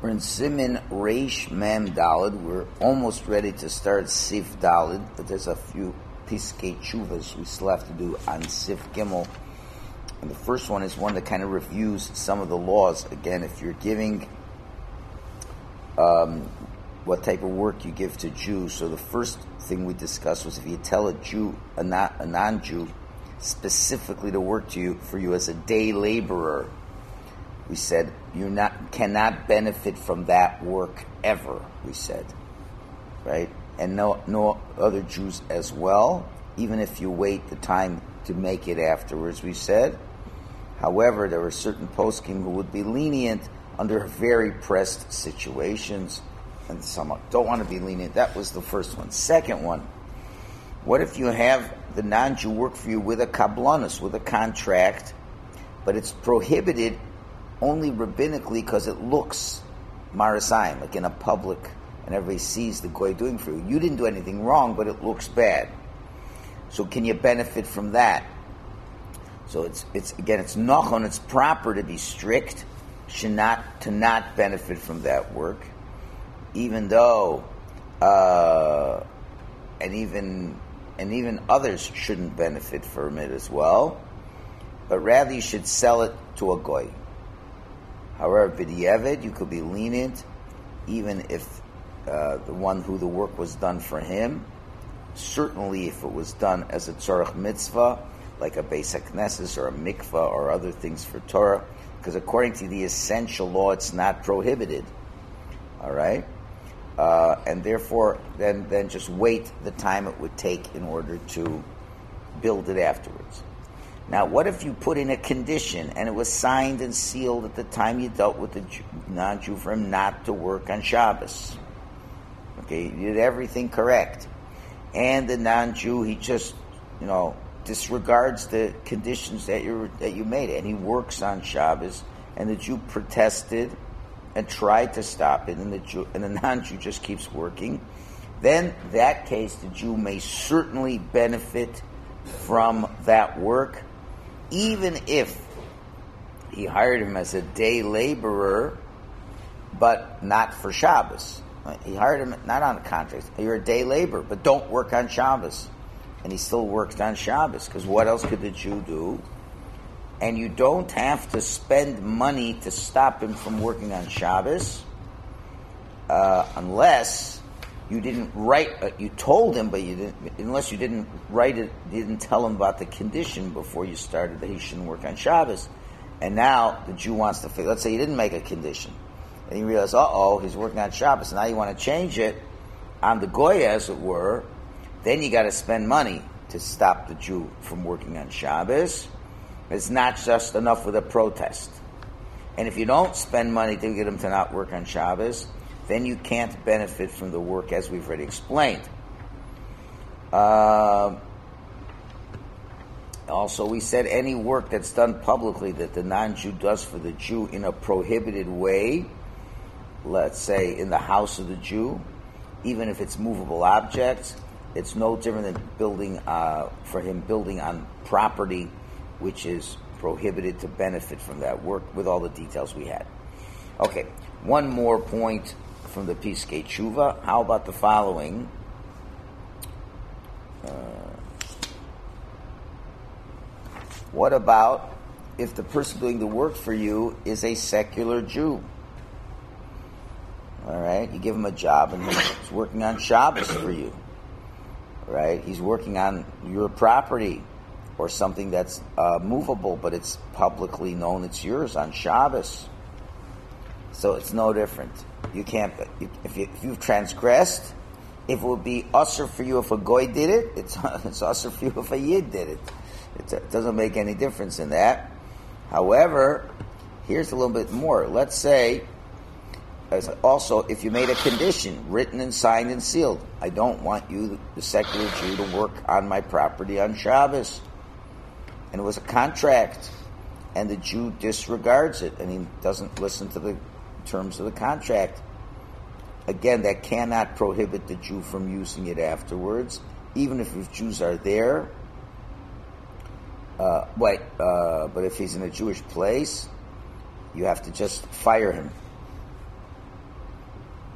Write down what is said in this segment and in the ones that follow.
We're in Siman Reish Mem Daled. We're almost ready to start Sif Daled, but there's a few Piskei Tshuvas we still have to do on Sif Gimel. And the first one is one that kind of reviews some of the laws. Again, if you're giving what type of work you give to Jews. So the first thing we discussed was if you tell a Jew, a non-Jew, specifically to work for you as a day laborer, we said you cannot benefit from that work ever. We said, right, and no other Jews as well, even if you wait the time to make it afterwards. We said, however, there were certain poskim who would be lenient under very pressed situations, and some don't want to be lenient. That was the first one. Second one, what if you have the non-Jew work for you with a kablanus, with a contract, but it's prohibited only rabbinically because it looks marasayim, like in a public, and everybody sees the goy doing for you. You didn't do anything wrong, but it looks bad. So can you benefit from that? So it's nachon, it's proper to be strict, to not benefit from that work, even though, and even others shouldn't benefit from it as well, but rather you should sell it to a goy. However, b'diavad, you could be lenient, even if the one who the work was done for him, certainly if it was done as a tzorach mitzvah, like a Beis HaKnesses or a mikvah or other things for Torah, because according to the essential law, it's not prohibited. All right? And therefore, then just wait the time it would take in order to build it afterwards. Now, what if you put in a condition and it was signed and sealed at the time you dealt with the non-Jew for him not to work on Shabbos? Okay, you did everything correct. And the non-Jew, he just, disregards the conditions that you made, and he works on Shabbos, and the Jew protested and tried to stop it, and the non-Jew just keeps working. Then, that case, the Jew may certainly benefit from that work, even if he hired him as a day laborer, but not for Shabbos. He hired him not on a contract. You're a day laborer, but don't work on Shabbos. And he still worked on Shabbos, because what else could the Jew do? And you don't have to spend money to stop him from working on Shabbos, unless you didn't write. You told him, but you didn't. Unless you didn't write it, you didn't tell him about the condition before you started that he shouldn't work on Shabbos. And now the Jew wants to fix. Let's say you didn't make a condition, and you realize, he's working on Shabbos. And now you want to change it on the goy, as it were. Then you got to spend money to stop the Jew from working on Shabbos. It's not just enough with a protest. And if you don't spend money to get him to not work on Shabbos, then you can't benefit from the work, as we've already explained. Also, we said any work that's done publicly that the non-Jew does for the Jew in a prohibited way, let's say in the house of the Jew, even if it's movable objects, it's no different than building on property which is prohibited to benefit from that work, with all the details we had. Okay, one more point from the Piskei Tshuva. How about the following? What about if the person doing the work for you is a secular Jew? All right, you give him a job and he's working on Shabbos for you. Right, he's working on your property or something that's movable, but it's publicly known it's yours on Shabbos. So it's no different. You can't. If you've transgressed, if it would be usher for you if a goy did it, it's usher for you if a yid did it. It doesn't make any difference in that. However, here's a little bit more. Let's say. Also, if you made a condition, written and signed and sealed, I don't want you, the secular Jew, to work on my property on Shabbos. And it was a contract, and the Jew disregards it, and he doesn't listen to the terms of the contract. Again, that cannot prohibit the Jew from using it afterwards, even if Jews are there. But if he's in a Jewish place, you have to just fire him.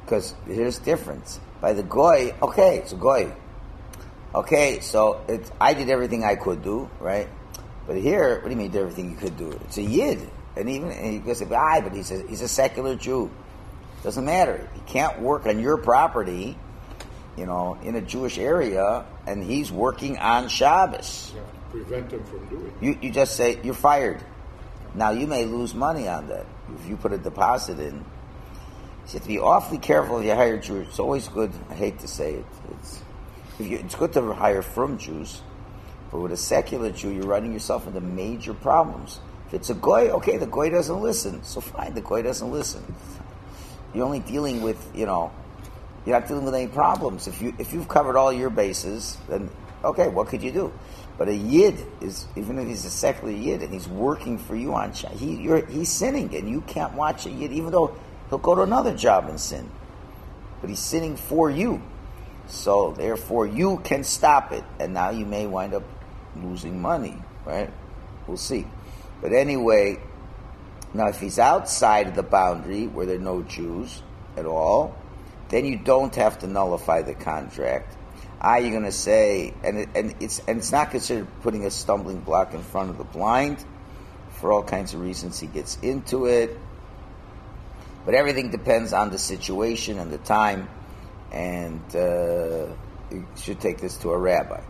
because here's the difference. By the goy, okay, it's a goy. Okay, so I did everything I could do, right? But here, what do you mean did everything you could do? It's a yid. And you can say, but he's a secular Jew. Doesn't matter. He can't work on your property, in a Jewish area, and he's working on Shabbos. You have to prevent him from doing it. You just say, you're fired. Now, you may lose money on that if you put a deposit in. You have to be awfully careful if you hire Jews. It's always good. I hate to say it. It's good to hire from Jews, but with a secular Jew, you're running yourself into major problems. If it's a goy, okay, the goy doesn't listen. So fine, the goy doesn't listen. You're only dealing with, you're not dealing with any problems. If you've covered all your bases, then okay, what could you do? But a yid is, even if he's a secular yid and he's working for you on he's sinning, and you can't watch a yid, even though he'll go to another job and sin. But he's sinning for you. So therefore you can stop it. And now you may wind up losing money, right? We'll see. But anyway, now if he's outside of the boundary where there are no Jews at all, then you don't have to nullify the contract. You're going to say, and it's not considered putting a stumbling block in front of the blind. For all kinds of reasons he gets into it. But everything depends on the situation and the time, and you should take this to a rabbi.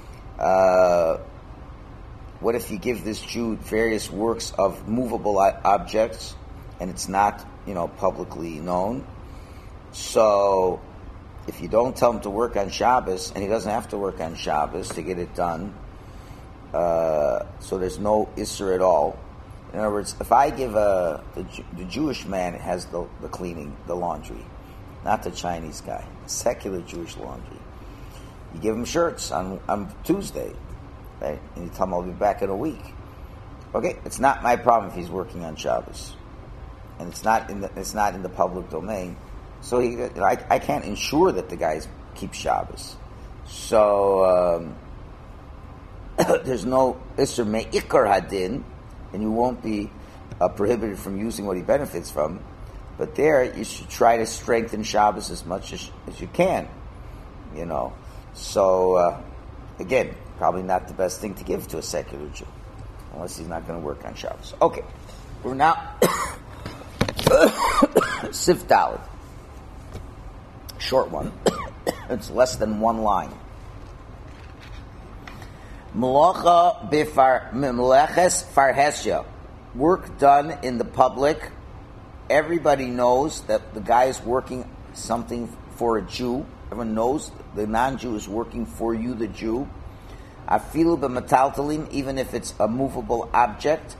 What if you give this Jew various works of movable objects, and it's not, publicly known? So, if you don't tell him to work on Shabbos, and he doesn't have to work on Shabbos to get it done, so there's no Isser at all. In other words, if I give the Jewish man has the cleaning, the laundry, not the Chinese guy, secular Jewish laundry. You give him shirts on Tuesday, right? And you tell him I'll be back in a week. Okay, it's not my problem if he's working on Shabbos, and it's not in the public domain. So I can't ensure that the guy keeps Shabbos. So there's no Isser Me'ikar Hadin, and you won't be prohibited from using what he benefits from. But there, you should try to strengthen Shabbos as much as you can, So, again, probably not the best thing to give to a secular Jew, unless he's not going to work on Shabbos. Okay, we're now Sif Dalet. Short one. It's less than one line. Meleches farhesya. Work done in the public. Everybody knows that the guy is working something for a Jew. Everyone knows the non-Jew is working for you, the Jew. Afilu b'metaltalin, even if it's a movable object.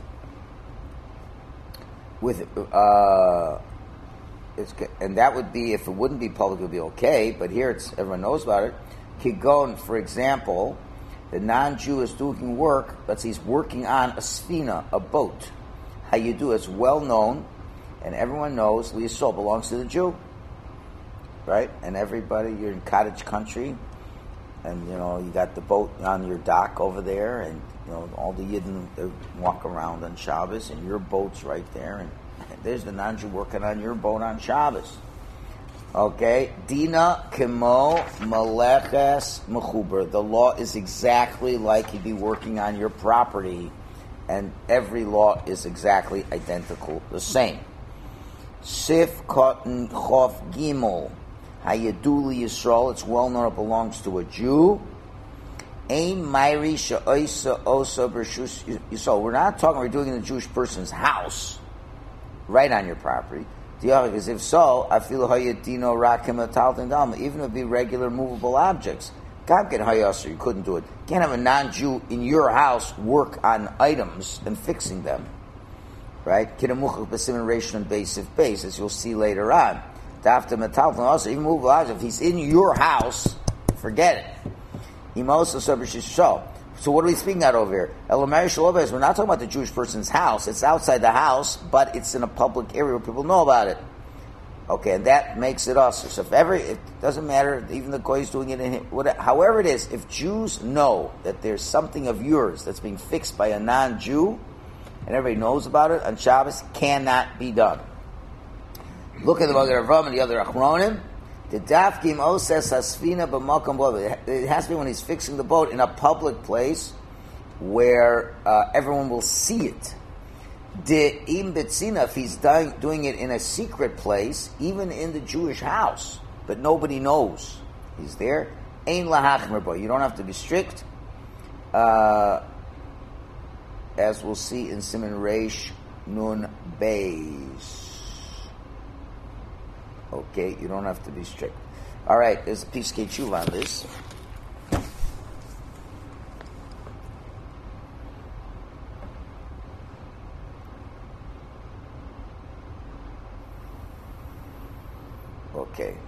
And that would be, if it wouldn't be public, it would be okay. But here, everyone knows about it. Kigon, for example, the non-Jew is doing work, but he's working on a sfina, a boat. How you do it's well known, and everyone knows Liyisol belongs to the Jew, right? And everybody, you're in cottage country, and you got the boat on your dock over there, and all the Yidden walk around on Shabbos, and your boat's right there, and there's the non-Jew working on your boat on Shabbos. Okay, Dina Kimo Meleches Mechuber. The law is exactly like he'd be working on your property, and every law is exactly identical, the same. Sif Cotton Chof Gimel Hayaduli Yisrael. It's well known it belongs to a Jew. Ein Mayri Sha'oisa Osa Bershus Yisrael. We're not talking. We're doing it in a Jewish person's house, right on your property. Because if so, I feel hayadino rakim ataltin dam. Even if it be regular movable objects, God get hayasser. You couldn't do it. You can't have a non-Jew in your house work on items and fixing them, right? Kidamuchach b'simin and base, as you'll see later on. Dafta metaltin also even movable objects. If he's in your house, forget it. Imosa sabrishisho. So what are we speaking about over here? We're not talking about the Jewish person's house. It's outside the house, but it's in a public area where people know about it. Okay, and that makes it us. So it doesn't matter, even the Goy is doing it however it is, if Jews know that there's something of yours that's being fixed by a non-Jew, and everybody knows about it, on Shabbos, cannot be done. Look at the Magen Avraham and the other Achronim. The dafkim oses hasfina b'makom bo. It has to be when he's fixing the boat in a public place where everyone will see it. De im betzina, if he's doing it in a secret place, even in the Jewish house, but nobody knows he's there. Ein lahachmer bo. You don't have to be strict, as we'll see in Siman Reish Nun Beis. Okay, you don't have to be strict. All right, there's a piece of Tshuva on this. Okay.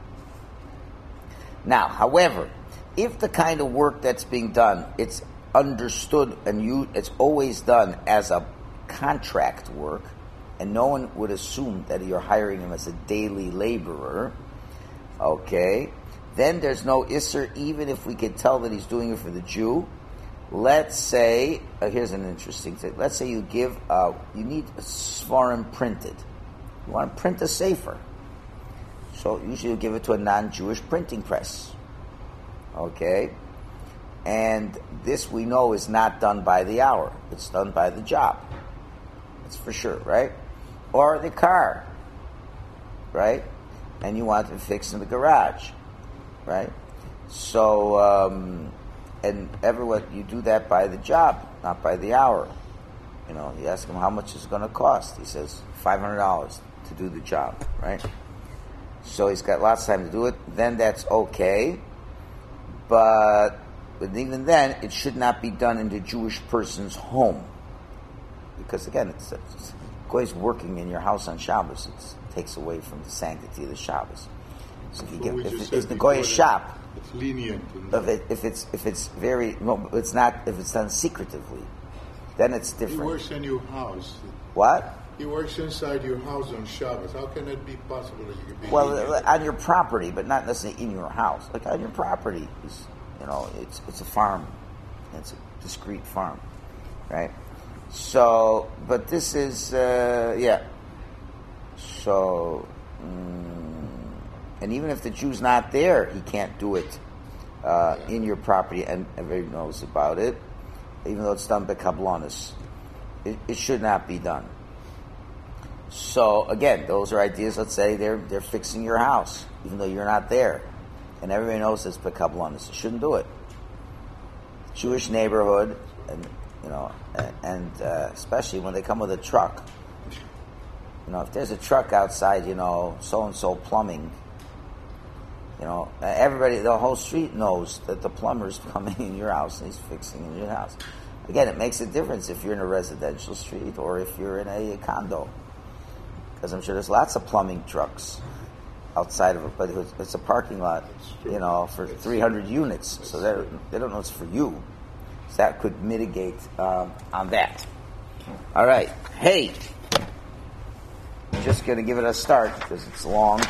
Now, however, if the kind of work that's being done, it's understood and it's always done as a contract work, and no one would assume that you're hiring him as a daily laborer, okay, then there's no Isser, even if we can tell that he's doing it for the Jew. Let's say, here's an interesting thing. Let's say you need a Svarim printed. You want to print a Sefer. So usually you give it to a non-Jewish printing press. Okay? And this we know is not done by the hour. It's done by the job. It's for sure, right? Or the car, right? And you want it fixed in the garage, right? So, and everyone, you do that by the job, not by the hour. You know, you ask him how much it's going to cost. He says $500 to do the job, right? So he's got lots of time to do it. Then that's okay. But even then, it should not be done in the Jewish person's home. Because again, it's Goy's working in your house on Shabbos. It takes away from the sanctity of the Shabbos. So if it's the Goy's shop, it's lenient. If it's very it's not. If it's done secretively, then it's different. He works in your house. What? He works inside your house on Shabbos. How can it be possible that you could be? Well, on your property, but not necessarily in your house. Like on your property, it's a farm. It's a discrete farm, right? So, but this is, So, and even if the Jew's not there, he can't do it in your property, and everybody knows about it, even though it's done by Kablonis. It should not be done. So, again, those are ideas. Let's say they're fixing your house, even though you're not there, and everybody knows it's by Kablonis. You shouldn't do it. Jewish neighborhood, and especially when they come with a truck. If there's a truck outside, so-and-so plumbing, everybody, the whole street knows that the plumber's coming in your house and he's fixing in your house. Again, it makes a difference if you're in a residential street or if you're in a condo. Because I'm sure there's lots of plumbing trucks outside of it, but it's a parking lot, for 300 units, so they don't know it's for you. So that could mitigate on that. All right. Hey, I'm just going to give it a start because it's long.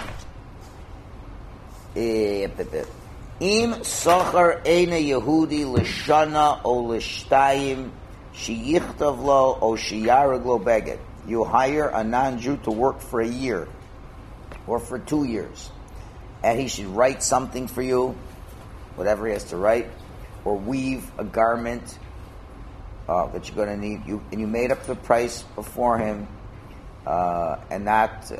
Im socher eine Yehudi l'shana o l'shtayim sheyichtav lo o sheyareg lo beged. You hire a non-Jew to work for a year or for 2 years, and he should write something for you, whatever he has to write, or weave a garment that you're going to need. You made up the price before him, and not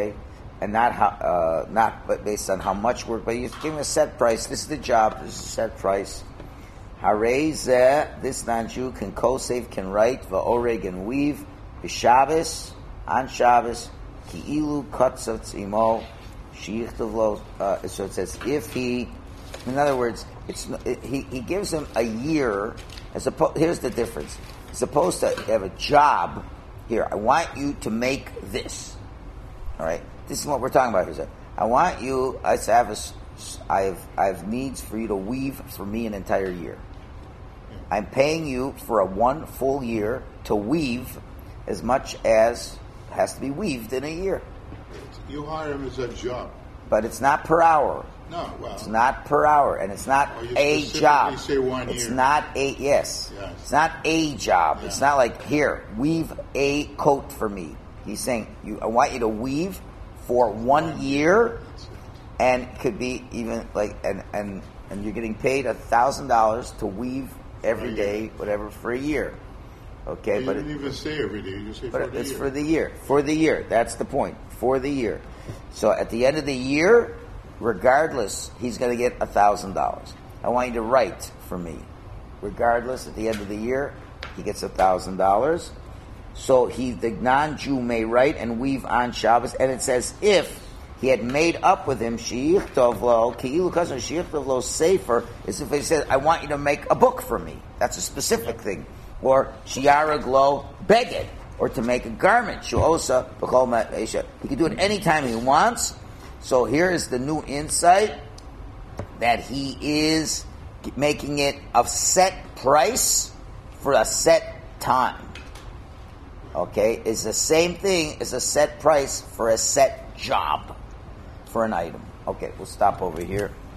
based on how much work, but you give him a set price. This is the job. This is a set price. Harei this non-Jew can co-save, can write, va'oreg, and weave, b'Shabbos, on Shabbos, ki'ilu katzatz imo, sheyichtav lo. So it says, if he, in other words, he gives him a year. Here's the difference. As opposed to have a job, here, I want you to make this. All right? This is what we're talking about here. I want you, I have needs for you to weave for me an entire year. I'm paying you for 1 full year to weave as much as has to be weaved in a year. You hire him as a job. But it's not per hour. No, well. It's not per hour, and it's not a job. Say 1 it's year. not a, yes. It's not a job. Yeah. It's not like, here, weave a coat for me. He's saying, I want you to weave for 1 year, and could be even like and you're getting paid $1,000 to weave every day, whatever, for a year. Okay, but you didn't even say every day. You say for the year. It's for the year. For the year. That's the point. For the year. So at the end of the year, regardless, he's going to get $1,000. I want you to write for me. Regardless, at the end of the year, he gets $1,000. So the non-Jew may write and weave on Shabbos, and it says if he had made up with him sheyichtov lo ki'ilu kasher sheyichtov lo sefer, is if he said, I want you to make a book for me. That's a specific thing. Or shiyarag lo beged, or to make a garment. Shuosa b'chol ma'esha. He can do it anytime he wants. So here is the new insight, that he is making it a set price for a set time. Okay? It's the same thing as a set price for a set job, for an item. Okay, we'll stop over here.